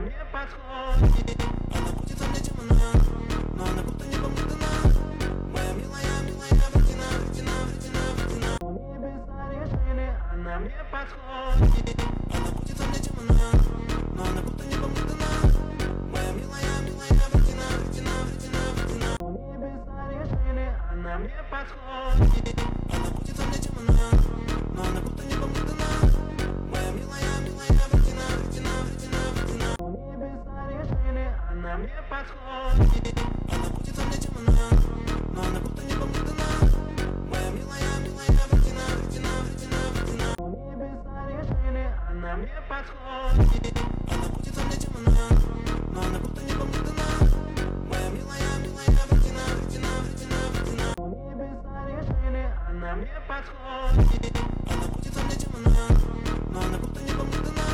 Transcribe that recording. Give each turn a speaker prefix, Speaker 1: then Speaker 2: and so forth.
Speaker 1: мне подходит. Она будет во мне темна, но она будто небом дана. Моя милая, милая, вредина, вредина, вредина, вредина. Небеса решили, она мне подходит. Она будет во мне темна, но она будто небом дана. Моя милая, милая, вредина, вредина, вредина, вредина. Небеса решили, она мне подходит. Она будет во мне темна, но она будто небом дана. Моя милая, милая, вредина, вредина, вредина, вредина. Небеса решили, она мне подходит. Она будет во мне темна, но она будто небом дана. Моя милая, милая, вредина, вредина, вредина, вредина. Небеса решили, она мне подходит. Она будет во мне темна, но она будто небом дана. Моя милая, милая, вредина, вредина, вредина, вредина. Небеса решили, она мне подходит. Она будет во мне темна, но она будто небом дана.